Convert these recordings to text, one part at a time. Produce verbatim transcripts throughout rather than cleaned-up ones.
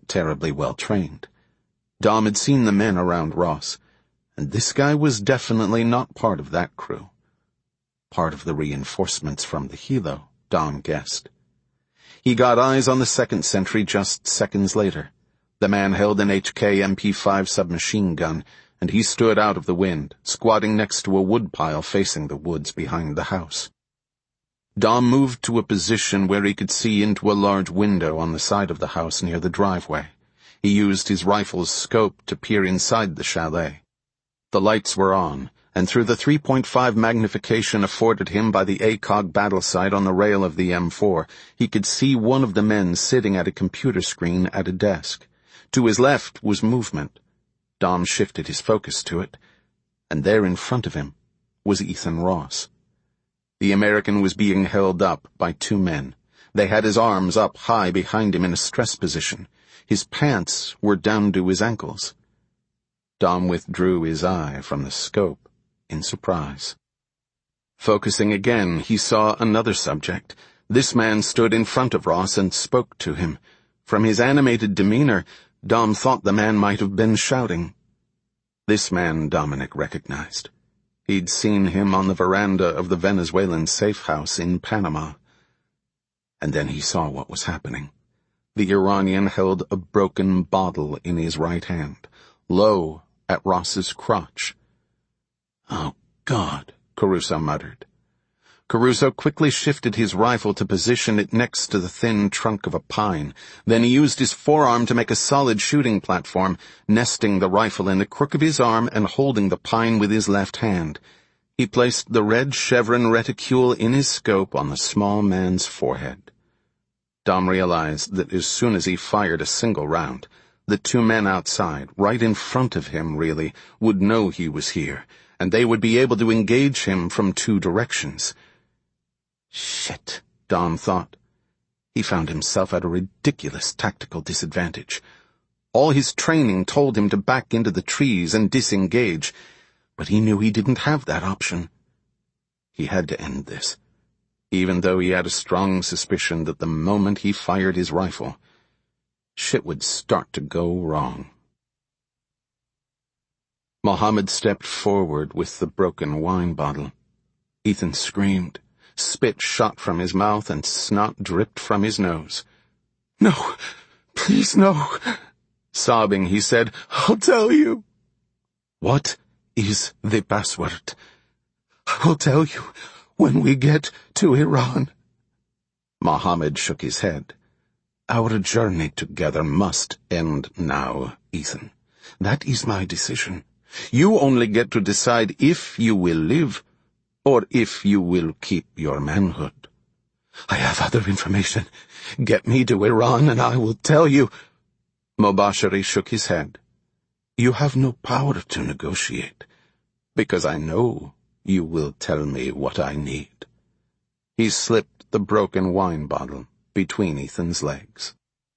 not terribly well trained. Dom had seen the men around Ross, and this guy was definitely not part of that crew. Part of the reinforcements from the helo, Dom guessed. He got eyes on the second sentry just seconds later. The man held an H K M P five submachine gun, and he stood out of the wind, squatting next to a woodpile facing the woods behind the house. Dom moved to a position where he could see into a large window on the side of the house near the driveway. He used his rifle's scope to peer inside the chalet. The lights were on, and through the three point five magnification afforded him by the A C O G battle sight on the rail of the M four, he could see one of the men sitting at a computer screen at a desk. To his left was movement. Dom shifted his focus to it, and there in front of him was Ethan Ross. The American was being held up by two men. They had his arms up high behind him in a stress position. His pants were down to his ankles. Dom withdrew his eye from the scope in surprise. Focusing again, he saw another subject. This man stood in front of Ross and spoke to him. From his animated demeanor, Dom thought the man might have been shouting. This man Dominic recognized. He'd seen him on the veranda of the Venezuelan safe house in Panama. And then he saw what was happening. The Iranian held a broken bottle in his right hand, low at Ross's crotch. "Oh, God," Caruso muttered. Caruso quickly shifted his rifle to position it next to the thin trunk of a pine. Then he used his forearm to make a solid shooting platform, nesting the rifle in the crook of his arm and holding the pine with his left hand. He placed the red chevron reticule in his scope on the small man's forehead. Dom realized that as soon as he fired a single round, the two men outside, right in front of him really, would know he was here, and they would be able to engage him from two directions. Shit, Dom thought. He found himself at a ridiculous tactical disadvantage. All his training told him to back into the trees and disengage, but he knew he didn't have that option. He had to end this, even though he had a strong suspicion that the moment he fired his rifle, shit would start to go wrong. Mohammed stepped forward with the broken wine bottle. Ethan screamed. Spit shot from his mouth and snot dripped from his nose. "No, please no." Sobbing, he said, "I'll tell you." "What is the password?" "I'll tell you when we get to Iran." Mohammed shook his head. "Our journey together must end now, Ethan. That is my decision. You only get to decide if you will live or if you will keep your manhood. I have other information. Get me to Iran and I will tell you." Mobashiri shook his head. "You have no power to negotiate, because I know you will tell me what I need." He slipped the broken wine bottle between Ethan's legs.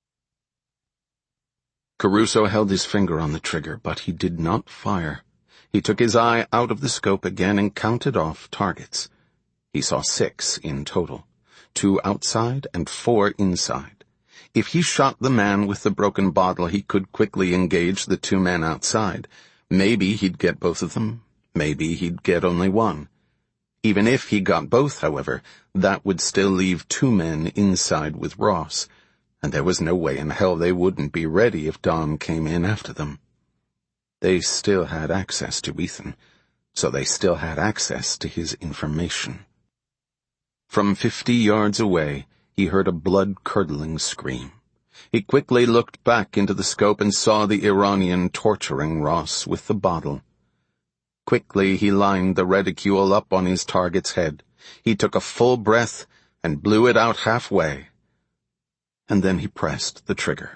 Caruso held his finger on the trigger, but he did not fire. He took his eye out of the scope again and counted off targets. He saw six in total, two outside and four inside. If he shot the man with the broken bottle, he could quickly engage the two men outside. Maybe he'd get both of them. Maybe he'd get only one. Even if he got both, however, that would still leave two men inside with Ross, and there was no way in hell they wouldn't be ready if Dom came in after them. They still had access to Ethan, so they still had access to his information. From fifty yards away, he heard a blood-curdling scream. He quickly looked back into the scope and saw the Iranian torturing Ross with the bottle. Quickly he lined the reticule up on his target's head. He took a full breath and blew it out halfway, and then he pressed the trigger.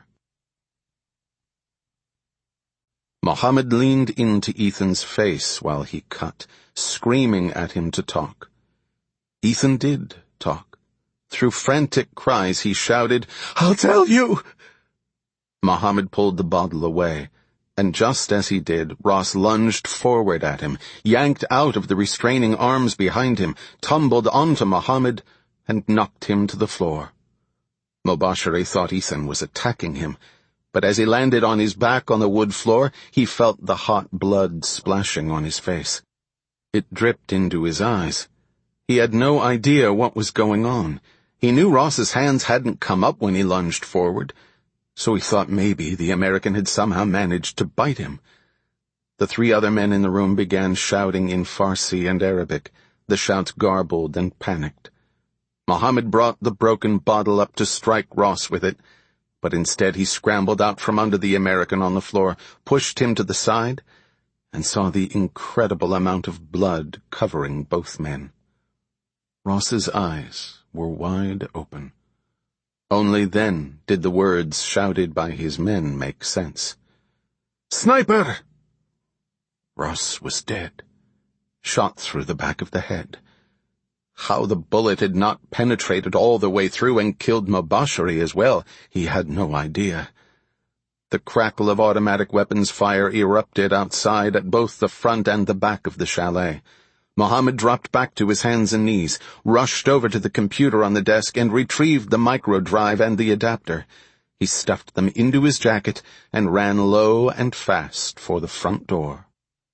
Mohammed leaned into Ethan's face while he cut, screaming at him to talk. Ethan did talk. Through frantic cries he shouted, "I'll tell you!" Mohammed pulled the bottle away, and just as he did, Ross lunged forward at him, yanked out of the restraining arms behind him, tumbled onto Mohammed, and knocked him to the floor. Mobashiri thought Ethan was attacking him, but as he landed on his back on the wood floor, he felt the hot blood splashing on his face. It dripped into his eyes. He had no idea what was going on. He knew Ross's hands hadn't come up when he lunged forward, so he thought maybe the American had somehow managed to bite him. The three other men in the room began shouting in Farsi and Arabic, the shouts garbled and panicked. Mohammed brought the broken bottle up to strike Ross with it, but instead he scrambled out from under the American on the floor, pushed him to the side, and saw the incredible amount of blood covering both men. Ross's eyes were wide open. Only then did the words shouted by his men make sense. "Sniper!" Ross was dead, shot through the back of the head. How the bullet had not penetrated all the way through and killed Mobashiri as well, he had no idea. The crackle of automatic weapons fire erupted outside at both the front and the back of the chalet. Mohammed dropped back to his hands and knees, rushed over to the computer on the desk, and retrieved the microdrive and the adapter. He stuffed them into his jacket and ran low and fast for the front door.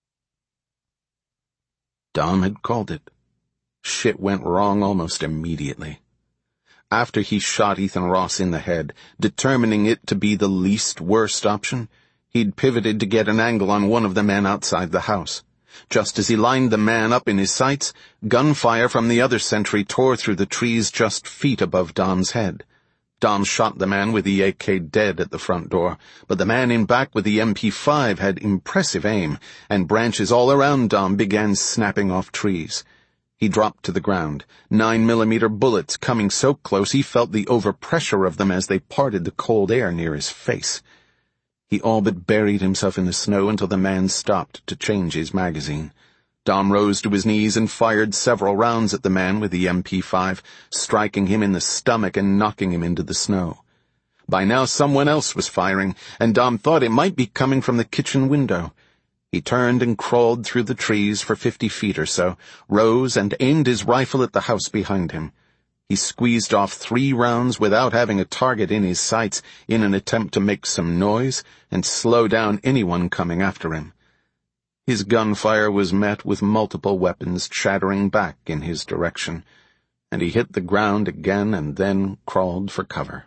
Dom had called it. Shit went wrong almost immediately. After he shot Ethan Ross in the head, determining it to be the least worst option, he'd pivoted to get an angle on one of the men outside the house. Just as he lined the man up in his sights, gunfire from the other sentry tore through the trees just feet above Dom's head. Dom shot the man with the A K dead at the front door, but the man in back with the M P five had impressive aim, and branches all around Dom began snapping off trees. He dropped to the ground, nine millimeter bullets coming so close he felt the overpressure of them as they parted the cold air near his face. He all but buried himself in the snow until the man stopped to change his magazine. Dom rose to his knees and fired several rounds at the man with the M P five, striking him in the stomach and knocking him into the snow. By now someone else was firing, and Dom thought it might be coming from the kitchen window. He turned and crawled through the trees for fifty feet or so, rose and aimed his rifle at the house behind him. He squeezed off three rounds without having a target in his sights in an attempt to make some noise and slow down anyone coming after him. His gunfire was met with multiple weapons chattering back in his direction, and he hit the ground again and then crawled for cover.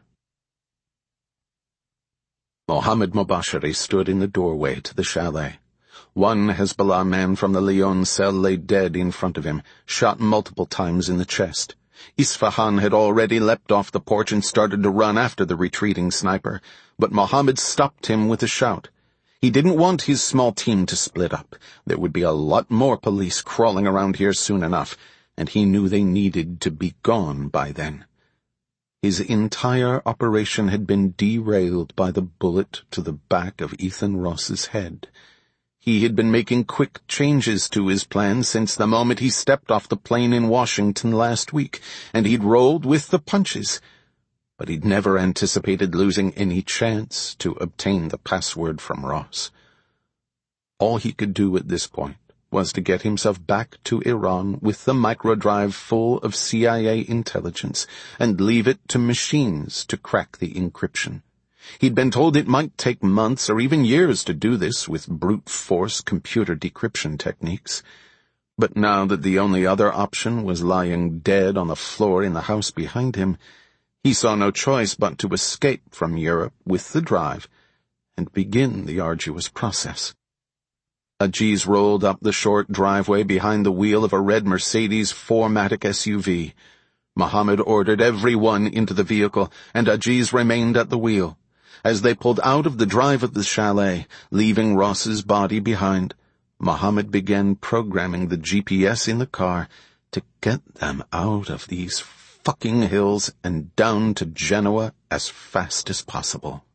Mohammed Mobashiri stood in the doorway to the chalet. One Hezbollah man from the Lyon cell lay dead in front of him, shot multiple times in the chest. Isfahan had already leapt off the porch and started to run after the retreating sniper, but Mohammed stopped him with a shout. He didn't want his small team to split up. There would be a lot more police crawling around here soon enough, and he knew they needed to be gone by then. His entire operation had been derailed by the bullet to the back of Ethan Ross's head. He had been making quick changes to his plan since the moment he stepped off the plane in Washington last week, and he'd rolled with the punches. But he'd never anticipated losing any chance to obtain the password from Ross. All he could do at this point was to get himself back to Iran with the microdrive full of C I A intelligence and leave it to machines to crack the encryption. He'd been told it might take months or even years to do this with brute force computer decryption techniques. But now that the only other option was lying dead on the floor in the house behind him, he saw no choice but to escape from Europe with the drive and begin the arduous process. Ajiz rolled up the short driveway behind the wheel of a red Mercedes four matic S U V. Mohammed ordered everyone into the vehicle, and Ajiz remained at the wheel. As they pulled out of the drive of the chalet, leaving Ross's body behind, Mohammed began programming the G P S in the car to get them out of these fucking hills and down to Genoa as fast as possible.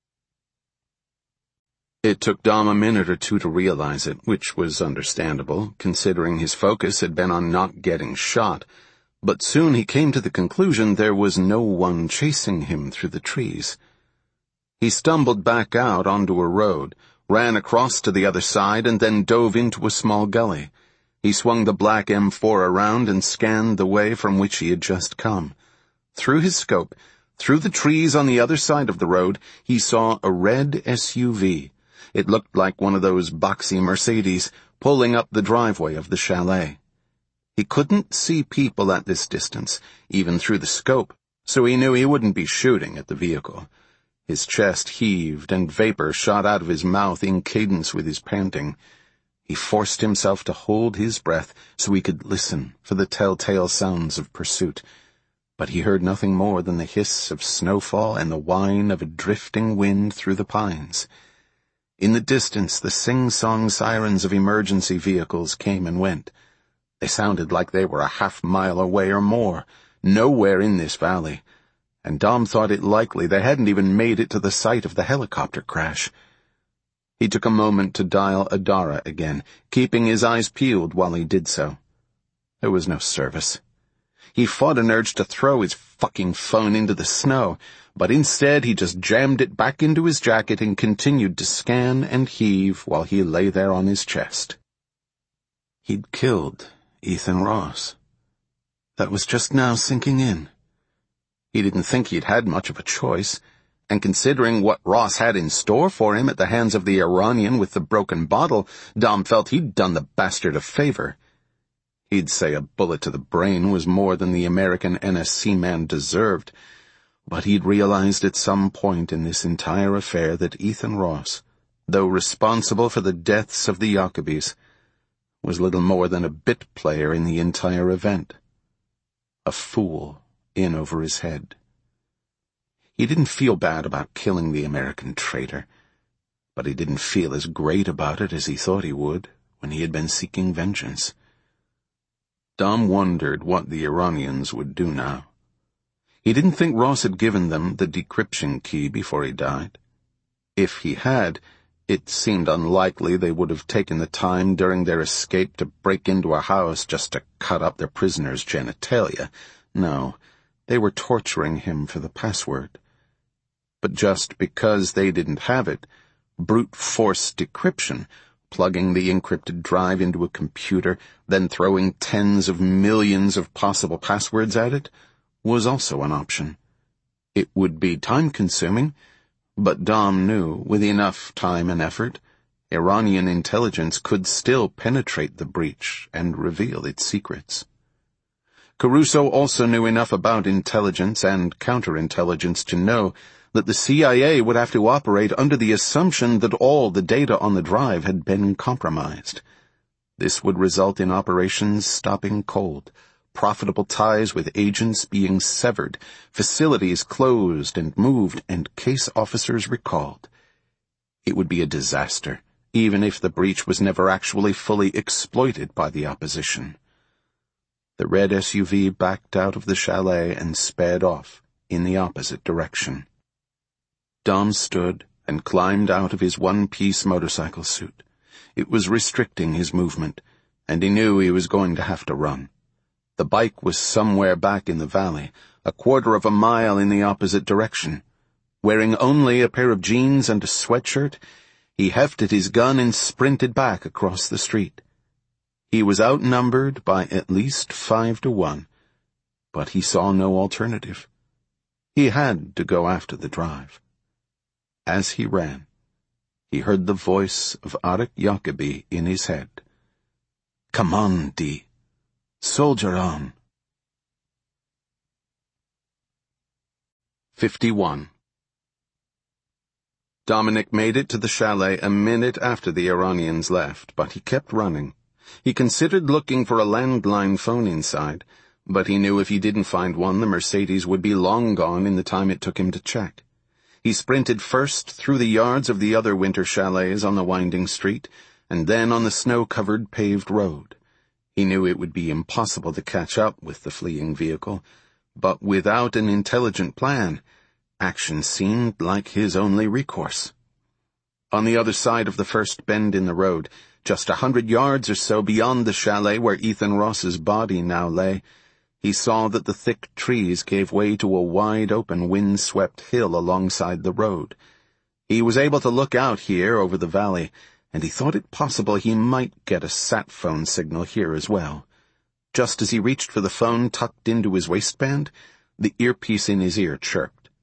It took Dom a minute or two to realize it, which was understandable, considering his focus had been on not getting shot, but soon he came to the conclusion there was no one chasing him through the trees. He stumbled back out onto a road, ran across to the other side, and then dove into a small gully. He swung the black M four around and scanned the way from which he had just come. Through his scope, Through the trees on the other side of the road, he saw a red S U V. It looked like one of those boxy Mercedes, pulling up the driveway of the chalet. He couldn't see people at this distance, even through the scope, so he knew he wouldn't be shooting at the vehicle. His chest heaved and vapor shot out of his mouth in cadence with his panting. He forced himself to hold his breath so he could listen for the telltale sounds of pursuit. But he heard nothing more than the hiss of snowfall and the whine of a drifting wind through the pines. In the distance, the sing-song sirens of emergency vehicles came and went. They sounded like they were a half mile away or more, nowhere in this valley, and Dom thought it likely they hadn't even made it to the site of the helicopter crash. He took a moment to dial Adara again, keeping his eyes peeled while he did so. There was no service. He fought an urge to throw his fucking phone into the snow, but instead he just jammed it back into his jacket and continued to scan and heave while he lay there on his chest. He'd killed Ethan Ross. That was just now sinking in. He didn't think he'd had much of a choice, and considering what Ross had in store for him at the hands of the Iranian with the broken bottle, Dom felt he'd done the bastard a favor. He'd say a bullet to the brain was more than the American N S C man deserved, but he'd realized at some point in this entire affair that Ethan Ross, though responsible for the deaths of the Jacobies, was little more than a bit player in the entire event. A fool in over his head. He didn't feel bad about killing the American traitor, but he didn't feel as great about it as he thought he would when he had been seeking vengeance. Dom wondered what the Iranians would do now. He didn't think Ross had given them the decryption key before he died. If he had, it seemed unlikely they would have taken the time during their escape to break into a house just to cut up their prisoner's genitalia. No, they were torturing him for the password. But just because they didn't have it, brute force decryption, plugging the encrypted drive into a computer, then throwing tens of millions of possible passwords at it, was also an option. It would be time-consuming, but Dom knew, with enough time and effort, Iranian intelligence could still penetrate the breach and reveal its secrets. Caruso also knew enough about intelligence and counterintelligence to know that the C I A would have to operate under the assumption that all the data on the drive had been compromised. This would result in operations stopping cold, profitable ties with agents being severed, facilities closed and moved, and case officers recalled. It would be a disaster, even if the breach was never actually fully exploited by the opposition. The red S U V backed out of the chalet and sped off in the opposite direction. Dom stood and climbed out of his one-piece motorcycle suit. It was restricting his movement, and he knew he was going to have to run. The bike was somewhere back in the valley, a quarter of a mile in the opposite direction. Wearing only a pair of jeans and a sweatshirt, he hefted his gun and sprinted back across the street. He was outnumbered by at least five to one, but he saw no alternative. He had to go after the drive. As he ran, he heard the voice of Arik Jacobi in his head. "Come on, D. Soldier on." fifty-one. Dominic made it to the chalet a minute after the Iranians left, but he kept running. He considered looking for a landline phone inside, but he knew if he didn't find one, the Mercedes would be long gone in the time it took him to check. He sprinted first through the yards of the other winter chalets on the winding street, and then on the snow-covered paved road. He knew it would be impossible to catch up with the fleeing vehicle, but without an intelligent plan, action seemed like his only recourse. On the other side of the first bend in the road, just a hundred yards or so beyond the chalet where Ethan Ross's body now lay, he saw that the thick trees gave way to a wide-open wind-swept hill alongside the road. He was able to look out here over the valley, and he thought it possible he might get a sat phone signal here as well. Just as he reached for the phone tucked into his waistband, the earpiece in his ear chirped.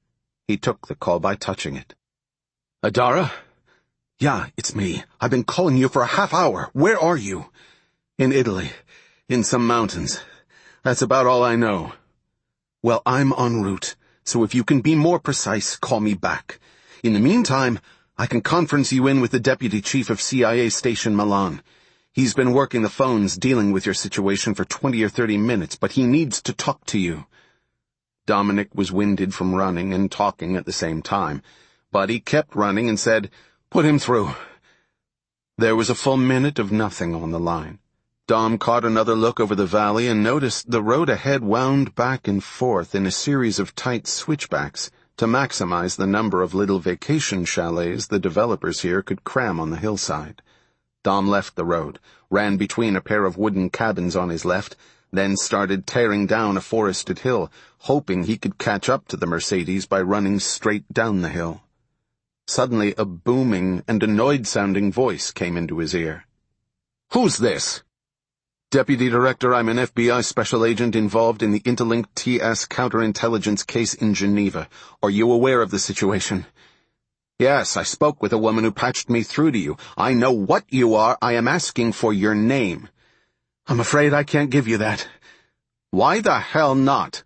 He took the call by touching it. Adara? Yeah, it's me. I've been calling you for a half hour. Where are you? In Italy. In some mountains. That's about all I know. Well, I'm en route, so if you can be more precise, call me back. In the meantime, I can conference you in with the Deputy Chief of C I A Station Milan. He's been working the phones dealing with your situation for twenty or thirty minutes, but he needs to talk to you. Dominic was winded from running and talking at the same time, but he kept running and said, "Put him through." There was a full minute of nothing on the line. Dom caught another look over the valley and noticed the road ahead wound back and forth in a series of tight switchbacks to maximize the number of little vacation chalets the developers here could cram on the hillside. Dom left the road, ran between a pair of wooden cabins on his left, then started tearing down a forested hill, hoping he could catch up to the Mercedes by running straight down the hill. Suddenly a booming and annoyed-sounding voice came into his ear. "Who's this?" "Deputy Director, I'm an F B I special agent involved in the Interlink T S counterintelligence case in Geneva. Are you aware of the situation?" "Yes, I spoke with a woman who patched me through to you. I know what you are. I am asking for your name." "I'm afraid I can't give you that." "Why the hell not?"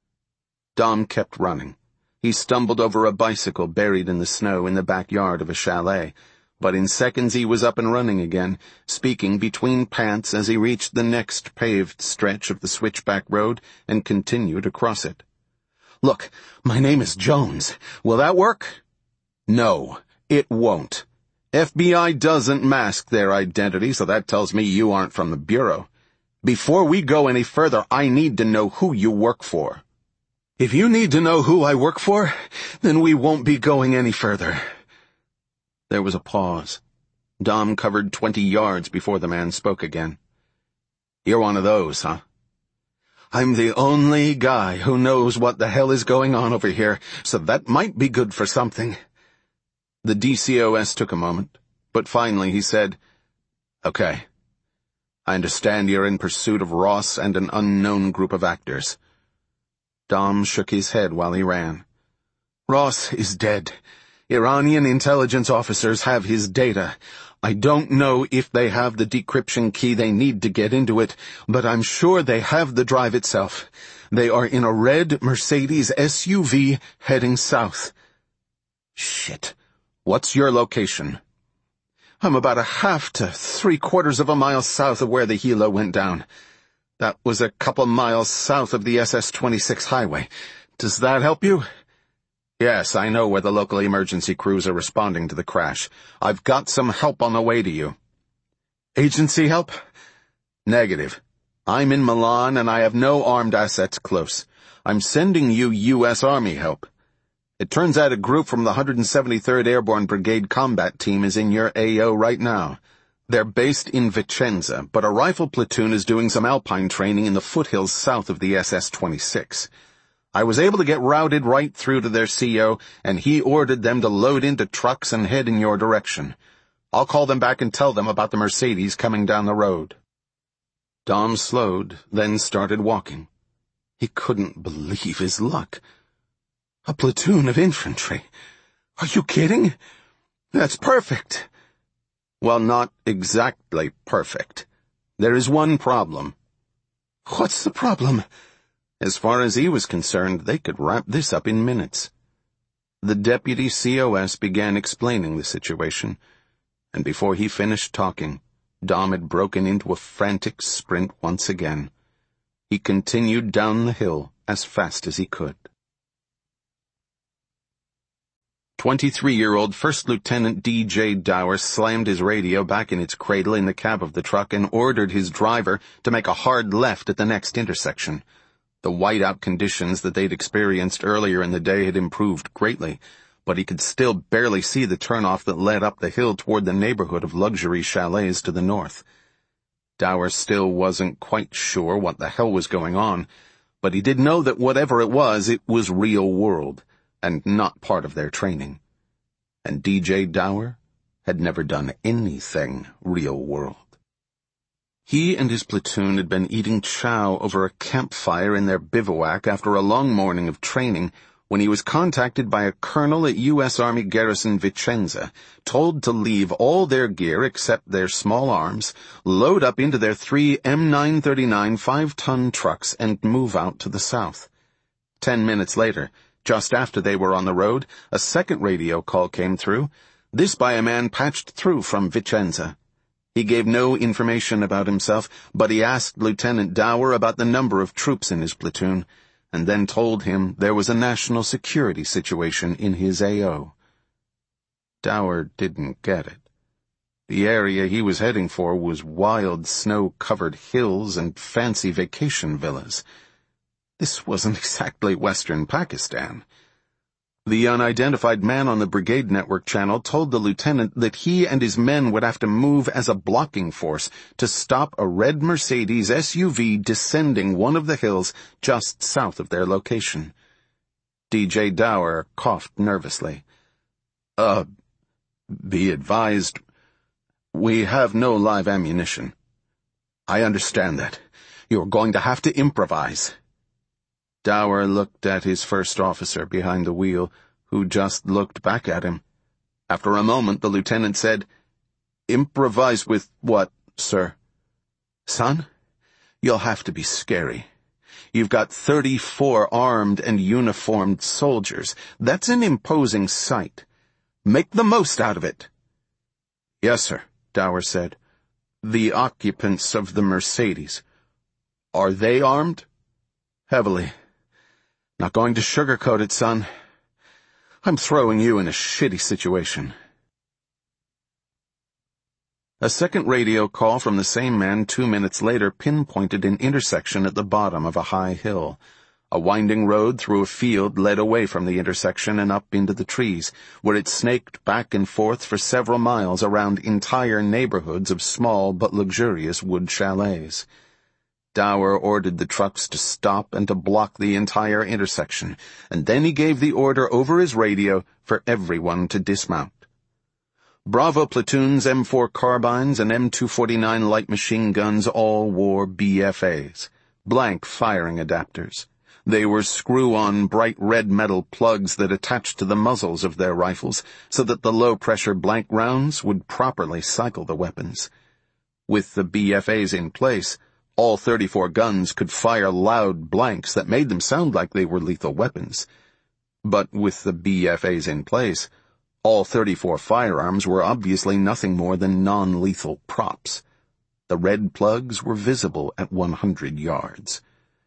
Dom kept running. He stumbled over a bicycle buried in the snow in the backyard of a chalet, but in seconds he was up and running again, speaking between pants as he reached the next paved stretch of the switchback road and continued across it. "Look, my name is Jones. Will that work?" "No, it won't. F B I doesn't mask their identity, so that tells me you aren't from the Bureau. Before we go any further, I need to know who you work for." "If you need to know who I work for, then we won't be going any further." There was a pause. Dom covered twenty yards before the man spoke again. "You're one of those, huh?" "I'm the only guy who knows what the hell is going on over here, so that might be good for something." The D C O S took a moment, but finally he said, "Okay. I understand you're in pursuit of Ross and an unknown group of actors." Dom shook his head while he ran. "Ross is dead. Iranian intelligence officers have his data. I don't know if they have the decryption key they need to get into it, but I'm sure they have the drive itself. They are in a red Mercedes S U V heading south." "Shit. What's your location?" "I'm about a half to three quarters of a mile south of where the helo went down. That was a couple miles south of the S S twenty-six highway. Does that help you?" "Yes, I know where the local emergency crews are responding to the crash. I've got some help on the way to you." "Agency help?" "Negative. I'm in Milan and I have no armed assets close. I'm sending you U S Army help. It turns out a group from the one hundred seventy-third Airborne Brigade combat team is in your A O right now. They're based in Vicenza, but a rifle platoon is doing some alpine training in the foothills south of the S S twenty-six. I was able to get routed right through to their C O, and he ordered them to load into trucks and head in your direction. I'll call them back and tell them about the Mercedes coming down the road." Dom slowed, then started walking. He couldn't believe his luck. "A platoon of infantry? Are you kidding? That's perfect." "Well, not exactly perfect. There is one problem." "What's the problem?" As far as he was concerned, they could wrap this up in minutes. The deputy C O S began explaining the situation, and before he finished talking, Dom had broken into a frantic sprint once again. He continued down the hill as fast as he could. Twenty-three-year-old First Lieutenant D J Dower slammed his radio back in its cradle in the cab of the truck and ordered his driver to make a hard left at the next intersection. The whiteout conditions that they'd experienced earlier in the day had improved greatly, but he could still barely see the turnoff that led up the hill toward the neighborhood of luxury chalets to the north. Dower still wasn't quite sure what the hell was going on, but he did know that whatever it was, it was real world, and not part of their training. And D J Dower had never done anything real world. He and his platoon had been eating chow over a campfire in their bivouac after a long morning of training when he was contacted by a colonel at U S Army Garrison Vicenza, told to leave all their gear except their small arms, load up into their three M nine thirty-nine five-ton trucks, and move out to the south. Ten minutes later, just after they were on the road, a second radio call came through, this by a man patched through from Vicenza. He gave no information about himself, but he asked Lieutenant Dower about the number of troops in his platoon, and then told him there was a national security situation in his A O. Dower didn't get it. The area he was heading for was wild, snow-covered hills and fancy vacation villas. This wasn't exactly western Pakistan. The unidentified man on the brigade network channel told the lieutenant that he and his men would have to move as a blocking force to stop a red Mercedes S U V descending one of the hills just south of their location. D J Dower coughed nervously. Uh, be advised, we have no live ammunition. I understand that. You're going to have to improvise. Dower looked at his first officer behind the wheel, who just looked back at him. After a moment, the lieutenant said, Improvise with what, sir? Son, you'll have to be scary. You've got thirty-four armed and uniformed soldiers. That's an imposing sight. Make the most out of it. Yes, sir, Dower said. The occupants of the Mercedes. Are they armed? Heavily. Not going to sugarcoat it, son. I'm throwing you in a shitty situation. A second radio call from the same man two minutes later pinpointed an intersection at the bottom of a high hill. A winding road through a field led away from the intersection and up into the trees, where it snaked back and forth for several miles around entire neighborhoods of small but luxurious wood chalets. Dower ordered the trucks to stop and to block the entire intersection, and then he gave the order over his radio for everyone to dismount. Bravo platoons, M four carbines, and M two forty-nine light machine guns all wore B F As, blank firing adapters. They were screw-on bright red metal plugs that attached to the muzzles of their rifles so that the low-pressure blank rounds would properly cycle the weapons. With the B F As in place, all thirty-four guns could fire loud blanks that made them sound like they were lethal weapons. But with the B F As in place, all thirty-four firearms were obviously nothing more than non-lethal props. The red plugs were visible at one hundred yards.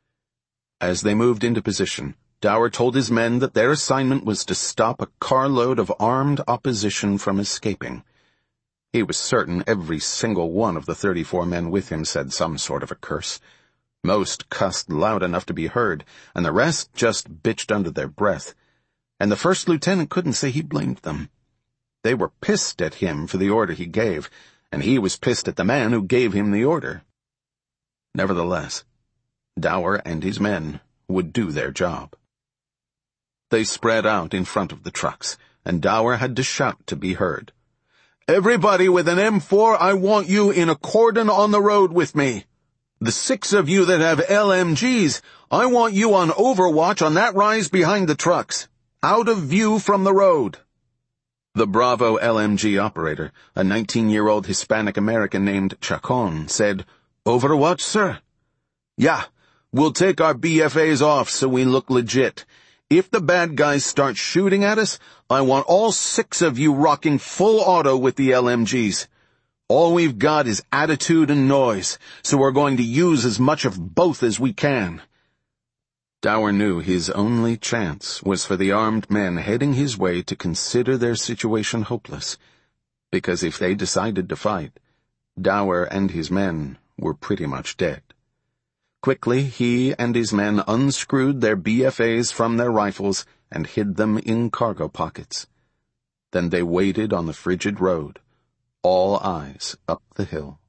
As they moved into position, Dower told his men that their assignment was to stop a carload of armed opposition from escaping. He was certain every single one of the thirty-four men with him said some sort of a curse. Most cussed loud enough to be heard, and the rest just bitched under their breath. And the first lieutenant couldn't say he blamed them. They were pissed at him for the order he gave, and he was pissed at the man who gave him the order. Nevertheless, Dower and his men would do their job. They spread out in front of the trucks, and Dower had to shout to be heard. Everybody with an M four, I want you in a cordon on the road with me. The six of you that have L M Gs, I want you on overwatch on that rise behind the trucks, out of view from the road. The Bravo L M G operator, a nineteen-year-old Hispanic-American named Chacon, said, Overwatch, sir? Yeah, we'll take our B F As off so we look legit. If the bad guys start shooting at us, I want all six of you rocking full auto with the L M Gs. All we've got is attitude and noise, so we're going to use as much of both as we can. Dower knew his only chance was for the armed men heading his way to consider their situation hopeless, because if they decided to fight, Dower and his men were pretty much dead. Quickly, he and his men unscrewed their B F As from their rifles and hid them in cargo pockets. Then they waited on the frigid road, all eyes up the hill.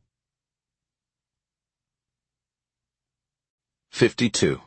Fifty-two.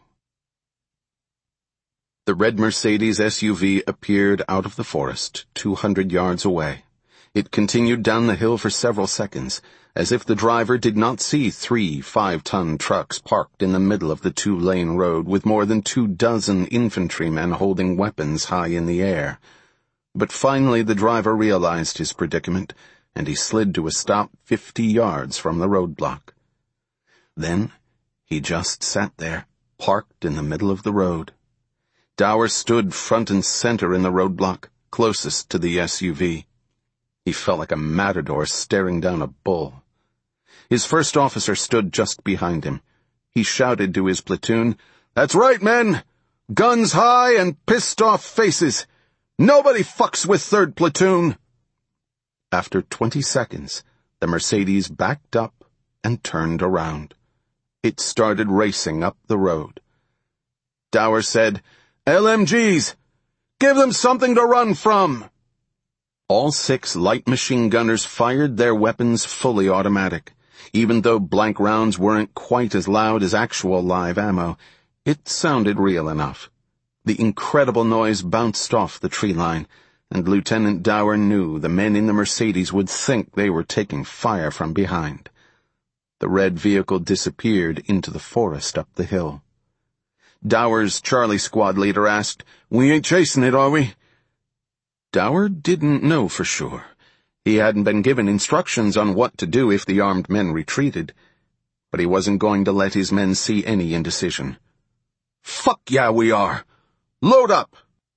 The red Mercedes S U V appeared out of the forest, two hundred yards away. It continued down the hill for several seconds, as if the driver did not see three five-ton trucks parked in the middle of the two-lane road with more than two dozen infantrymen holding weapons high in the air. But finally the driver realized his predicament, and he slid to a stop fifty yards from the roadblock. Then he just sat there, parked in the middle of the road. Dower stood front and center in the roadblock, closest to the S U V. He felt like a matador staring down a bull. His first officer stood just behind him. He shouted to his platoon, "That's right, men! Guns high and pissed-off faces! Nobody fucks with third platoon!" After twenty seconds, the Mercedes backed up and turned around. It started racing up the road. Dower said, "L M Gs! Give them something to run from!" All six light machine gunners fired their weapons fully automatic. Even though blank rounds weren't quite as loud as actual live ammo, it sounded real enough. The incredible noise bounced off the tree line, and Lieutenant Dower knew the men in the Mercedes would think they were taking fire from behind. The red vehicle disappeared into the forest up the hill. Dower's Charlie squad leader asked, "We ain't chasing it, are we?" Dower didn't know for sure. He hadn't been given instructions on what to do if the armed men retreated, but he wasn't going to let his men see any indecision. "Fuck yeah, we are! Load up!"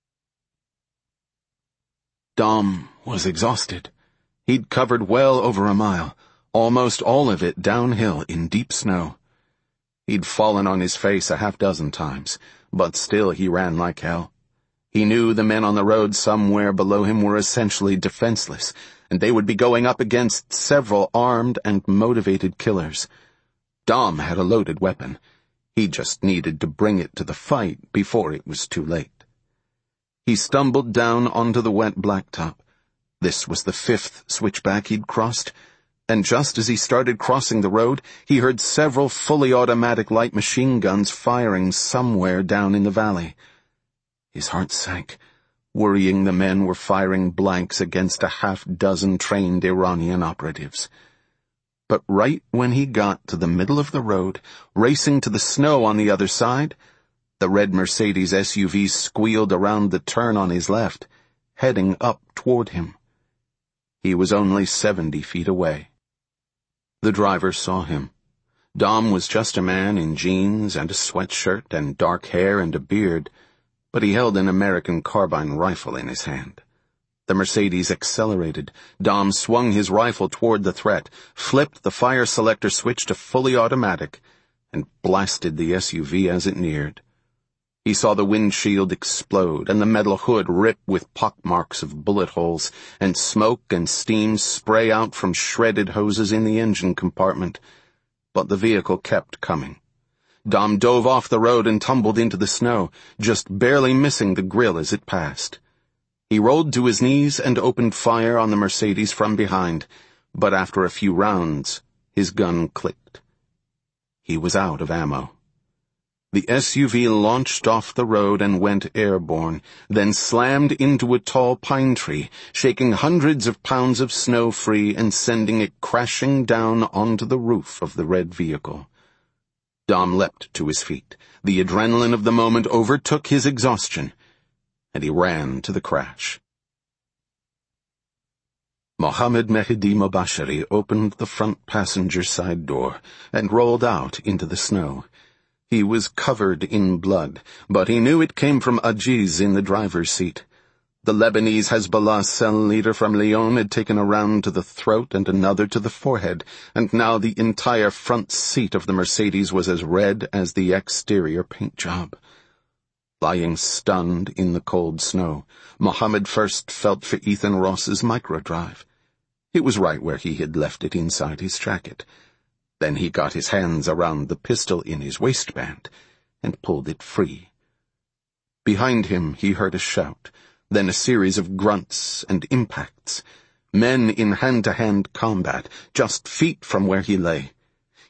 Dom was exhausted. He'd covered well over a mile, almost all of it downhill in deep snow. He'd fallen on his face a half dozen times, but still he ran like hell. He knew the men on the road somewhere below him were essentially defenseless, and they would be going up against several armed and motivated killers. Dom had a loaded weapon. He just needed to bring it to the fight before it was too late. He stumbled down onto the wet blacktop. This was the fifth switchback he'd crossed, and just as he started crossing the road, he heard several fully automatic light machine guns firing somewhere down in the valley. His heart sank, worrying the men were firing blanks against a half dozen trained Iranian operatives. But right when he got to the middle of the road, racing to the snow on the other side, the red Mercedes S U V squealed around the turn on his left, heading up toward him. He was only seventy feet away. The driver saw him. Dom was just a man in jeans and a sweatshirt and dark hair and a beard, but he held an American carbine rifle in his hand. The Mercedes accelerated. Dom swung his rifle toward the threat, flipped the fire selector switch to fully automatic, and blasted the S U V as it neared. He saw the windshield explode and the metal hood rip with pockmarks of bullet holes, and smoke and steam spray out from shredded hoses in the engine compartment. But the vehicle kept coming. Dom dove off the road and tumbled into the snow, just barely missing the grill as it passed. He rolled to his knees and opened fire on the Mercedes from behind, but after a few rounds, his gun clicked. He was out of ammo. The S U V launched off the road and went airborne, then slammed into a tall pine tree, shaking hundreds of pounds of snow free and sending it crashing down onto the roof of the red vehicle. Dom leapt to his feet. The adrenaline of the moment overtook his exhaustion, and he ran to the crash. Mohammed Mehdi Mobashiri opened the front passenger side door and rolled out into the snow. He was covered in blood, but he knew it came from Ajiz in the driver's seat. The Lebanese Hezbollah cell leader from Lyon had taken a round to the throat and another to the forehead, and now the entire front seat of the Mercedes was as red as the exterior paint job. Lying stunned in the cold snow, Mohammed first felt for Ethan Ross's microdrive. It was right where he had left it inside his jacket. Then he got his hands around the pistol in his waistband and pulled it free. Behind him he heard a shout, then a series of grunts and impacts. Men in hand-to-hand combat, just feet from where he lay.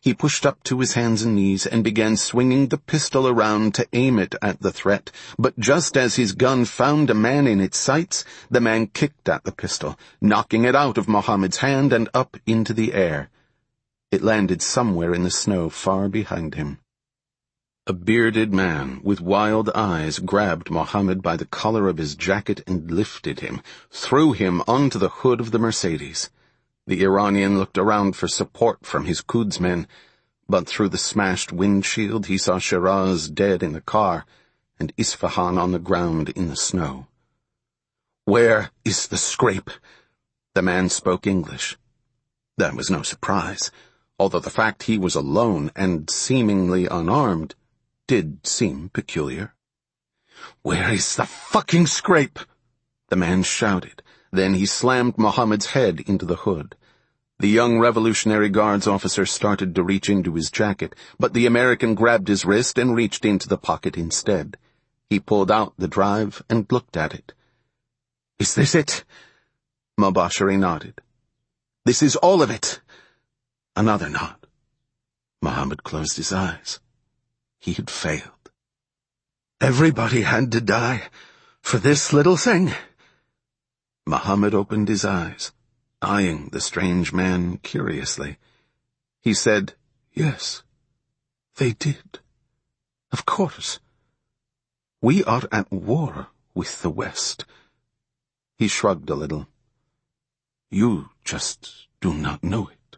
He pushed up to his hands and knees and began swinging the pistol around to aim it at the threat, but just as his gun found a man in its sights, the man kicked at the pistol, knocking it out of Mohammed's hand and up into the air. It landed somewhere in the snow far behind him. A bearded man with wild eyes grabbed Mohammed by the collar of his jacket and lifted him, threw him onto the hood of the Mercedes. The Iranian looked around for support from his Quds men, but through the smashed windshield he saw Shiraz dead in the car and Isfahan on the ground in the snow. "Where is the scrape?" The man spoke English. That was no surprise, although the fact he was alone and seemingly unarmed did seem peculiar. "Where is the fucking scrape?" the man shouted. Then he slammed Mohammed's head into the hood. The young Revolutionary Guards officer started to reach into his jacket, but the American grabbed his wrist and reached into the pocket instead. He pulled out the drive and looked at it. "Is this it?" Mobashiri nodded. "This is all of it." Another nod. Mohammed closed his eyes. He had failed. Everybody had to die for this little thing. Mohammed opened his eyes, eyeing the strange man curiously. He said, "Yes, they did. Of course. We are at war with the West." He shrugged a little. "You just do not know it."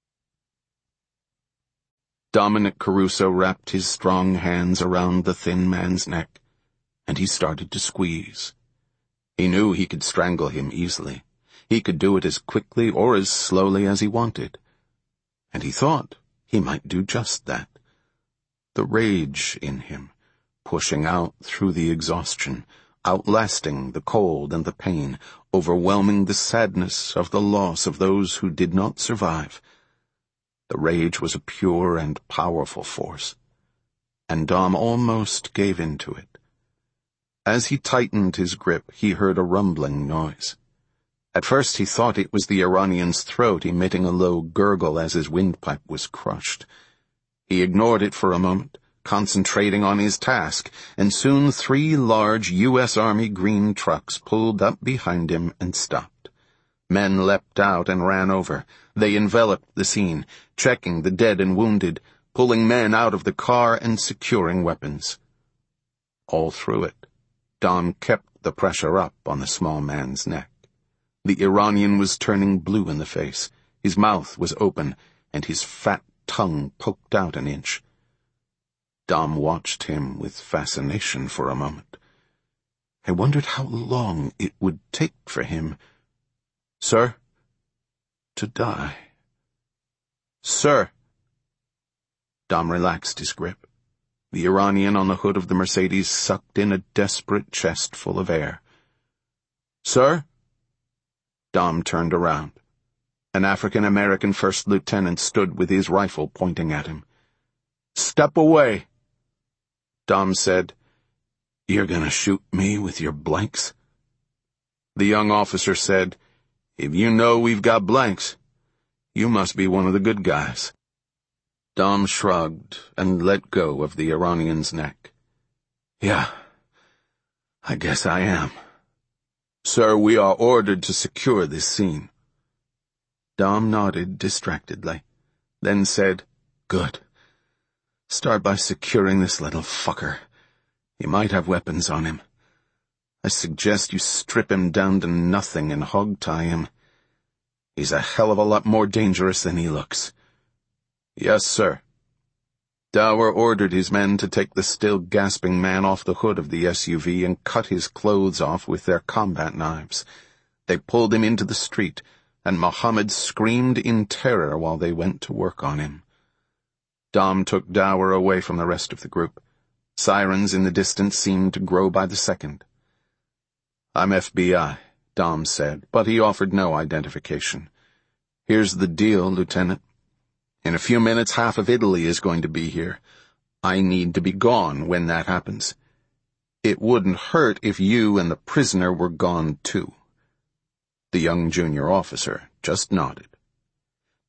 Dominic Caruso wrapped his strong hands around the thin man's neck, and he started to squeeze. He knew he could strangle him easily. He could do it as quickly or as slowly as he wanted. And he thought he might do just that. The rage in him, pushing out through the exhaustion, outlasting the cold and the pain, overwhelming the sadness of the loss of those who did not survive. The rage was a pure and powerful force, and Dom almost gave in to it. As he tightened his grip, he heard a rumbling noise. At first he thought it was the Iranian's throat emitting a low gurgle as his windpipe was crushed. He ignored it for a moment, concentrating on his task, and soon three large U S Army green trucks pulled up behind him and stopped. Men leapt out and ran over. They enveloped the scene, checking the dead and wounded, pulling men out of the car and securing weapons. All through it, Dom kept the pressure up on the small man's neck. The Iranian was turning blue in the face. His mouth was open, and his fat tongue poked out an inch. Dom watched him with fascination for a moment. I wondered how long it would take for him, "Sir?" to die. "Sir!" Dom relaxed his grip. The Iranian on the hood of the Mercedes sucked in a desperate chest full of air. "Sir?" Dom turned around. An African-American first lieutenant stood with his rifle pointing at him. "Step away." Dom said, "You're gonna shoot me with your blanks?" The young officer said, "If you know we've got blanks, you must be one of the good guys." Dom shrugged and let go of the Iranian's neck. "Yeah, I guess I am. Sir, we are ordered to secure this scene." Dom nodded distractedly, then said, "Good. Start by securing this little fucker. He might have weapons on him. I suggest you strip him down to nothing and hog-tie him. He's a hell of a lot more dangerous than he looks." "Yes, sir." Dower ordered his men to take the still gasping man off the hood of the S U V and cut his clothes off with their combat knives. They pulled him into the street, and Mohammed screamed in terror while they went to work on him. Dom took Dower away from the rest of the group. Sirens in the distance seemed to grow by the second. "I'm F B I, Dom said, but he offered no identification. "Here's the deal, Lieutenant. In a few minutes, half of Italy is going to be here. I need to be gone when that happens. It wouldn't hurt if you and the prisoner were gone, too." The young junior officer just nodded.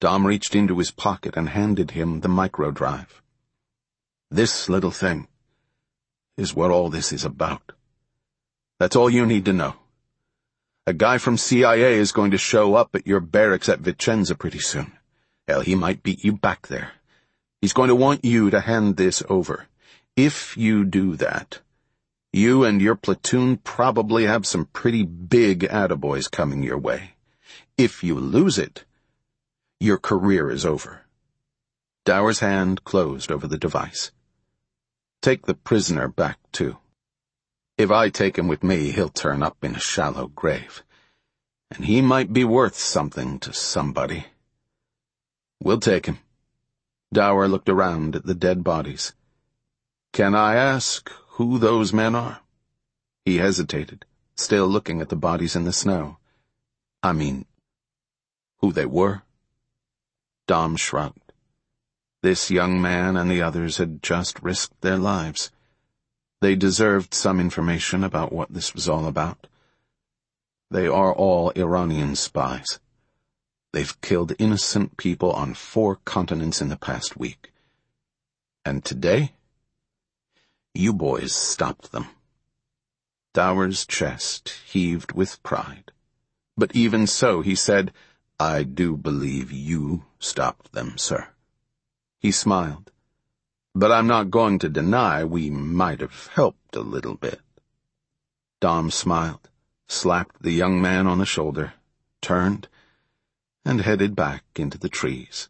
Dom reached into his pocket and handed him the microdrive. This little thing is what all this is about. That's all you need to know. A guy from C I A is going to show up at your barracks at Vicenza pretty soon. Hell, he might beat you back there. He's going to want you to hand this over. If you do that, you and your platoon probably have some pretty big attaboys coming your way. If you lose it, your career is over. Dower's hand closed over the device. Take the prisoner back, too. If I take him with me, he'll turn up in a shallow grave. And he might be worth something to somebody. We'll take him. Dower looked around at the dead bodies. Can I ask who those men are? He hesitated, still looking at the bodies in the snow. I mean, who they were? Dom shrugged. This young man and the others had just risked their lives. They deserved some information about what this was all about. They are all Iranian spies. They've killed innocent people on four continents in the past week. And today, you boys stopped them. Dower's chest heaved with pride. But even so, he said, I do believe you stopped them, sir. He smiled. But I'm not going to deny we might have helped a little bit. Dom smiled, slapped the young man on the shoulder, turned, and headed back into the trees.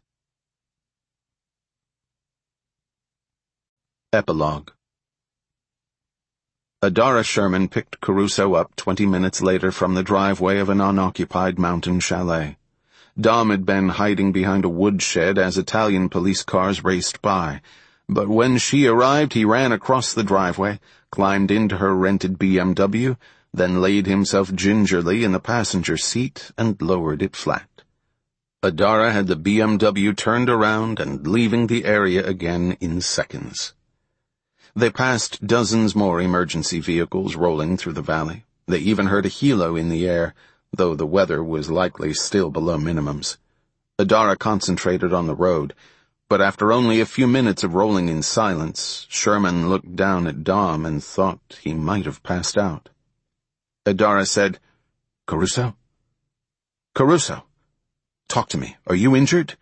Epilogue. Adara Sherman picked Caruso up twenty minutes later from the driveway of an unoccupied mountain chalet. Dom had been hiding behind a woodshed as Italian police cars raced by, but when she arrived he ran across the driveway, climbed into her rented B M W, then laid himself gingerly in the passenger seat and lowered it flat. Adara had the B M W turned around and leaving the area again in seconds. They passed dozens more emergency vehicles rolling through the valley. They even heard a helo in the air, though the weather was likely still below minimums. Adara concentrated on the road, but after only a few minutes of rolling in silence, Sherman looked down at Dom and thought he might have passed out. Adara said, Caruso? Caruso, talk to me. Are you injured?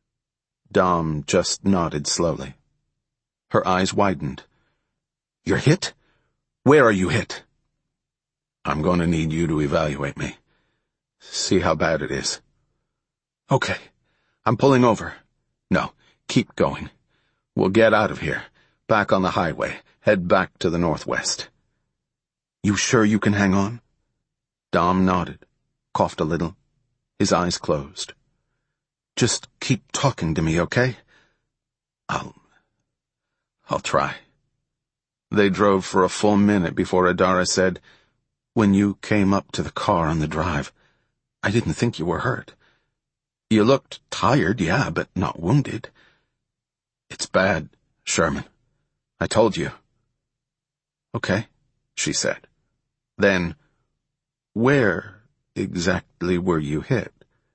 Dom just nodded slowly. Her eyes widened. You're hit? Where are you hit? I'm going to need you to evaluate me. See how bad it is. Okay, I'm pulling over. No, keep going. We'll get out of here, back on the highway, head back to the northwest. You sure you can hang on? Dom nodded, coughed a little. His eyes closed. Just keep talking to me, okay? I'll... I'll try. They drove for a full minute before Adara said, When you came up to the car on the drive, I didn't think you were hurt. You looked tired, yeah, but not wounded. It's bad, Sherman. I told you. Okay, she said. Then, where exactly were you hit?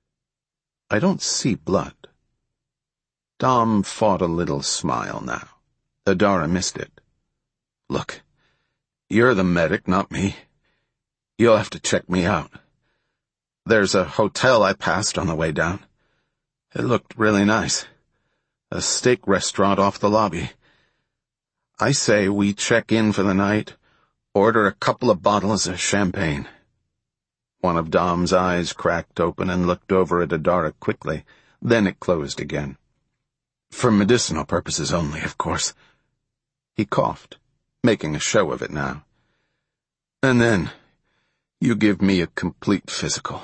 I don't see blood. Dom fought a little smile now. Adara missed it. Look, you're the medic, not me. You'll have to check me out. There's a hotel I passed on the way down. It looked really nice. A steak restaurant off the lobby. I say we check in for the night, order a couple of bottles of champagne. One of Dom's eyes cracked open and looked over at Adara quickly, then it closed again. For medicinal purposes only, of course. He coughed, making a show of it now. And then, you give me a complete physical.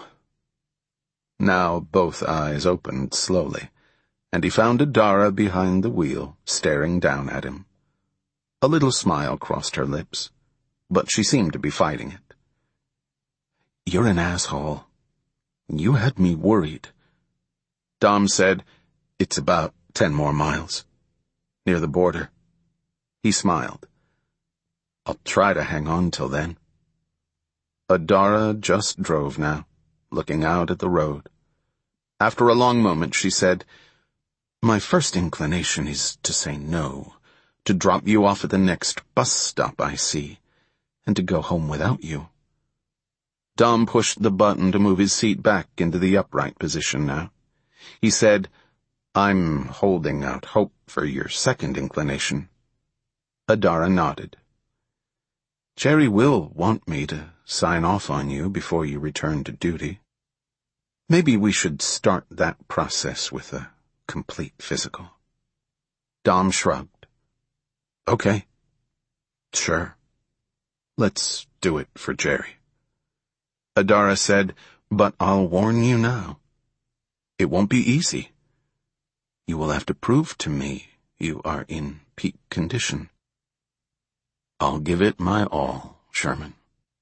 Now both eyes opened slowly, and he found Adara behind the wheel, staring down at him. A little smile crossed her lips, but she seemed to be fighting it. You're an asshole. You had me worried. Dom said, It's about ten more miles. Near the border. He smiled. I'll try to hang on till then. Adara just drove now, looking out at the road. After a long moment, she said, "My first inclination is to say no, to drop you off at the next bus stop I see, and to go home without you." Dom pushed the button to move his seat back into the upright position now. He said, "I'm holding out hope for your second inclination." Adara nodded. "Jerry will want me to sign off on you before you return to duty. Maybe we should start that process with a complete physical." Dom shrugged. "Okay. Sure. Let's do it for Jerry." Adara said, "But I'll warn you now. It won't be easy. You will have to prove to me you are in peak condition." "I'll give it my all, Sherman."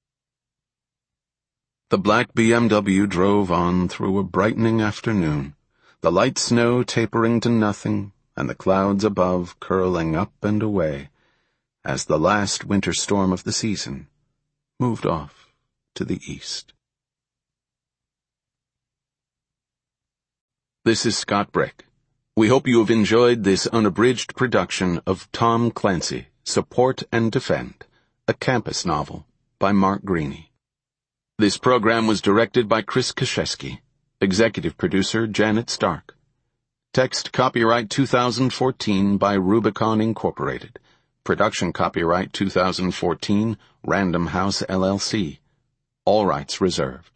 The black B M W drove on through a brightening afternoon, the light snow tapering to nothing and the clouds above curling up and away, as the last winter storm of the season moved off to the east. This is Scott Brick. We hope you have enjoyed this unabridged production of Tom Clancy, Support and Defend, a campus novel by Mark Greene. This program was directed by Chris Kashesky, executive producer Janet Stark. Text copyright two thousand fourteen by Rubicon Incorporated. Production copyright two thousand fourteen, Random House L L C. All rights reserved.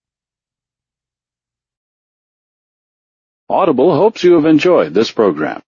Audible hopes you have enjoyed this program.